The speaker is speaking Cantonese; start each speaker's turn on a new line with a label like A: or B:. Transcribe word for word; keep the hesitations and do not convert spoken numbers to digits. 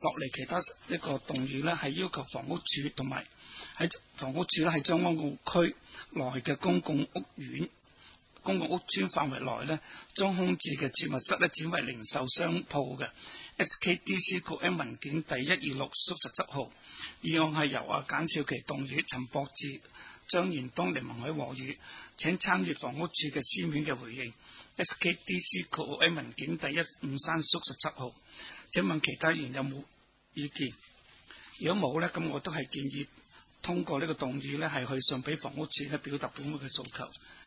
A: 落嚟其他一個動議呢，係要求房屋署同埋喺房屋署呢，係將安澳區內嘅公共屋苑、公共屋邨範圍內呢，將空置嘅儲物室呢轉為零售商鋪嘅。S K D C 局 M 文件第一二六縮十七號，議案係由阿簡少琪動議，陳博志、張延東、林文海和語，請參閱房屋署嘅書面嘅回應。S K D C 局 M 文件第一五三縮十七號，請問其他議員有冇意見？如果冇呢，咁我都係建議通過呢個動議呢，係去信俾房屋署呢，表達本會嘅訴求。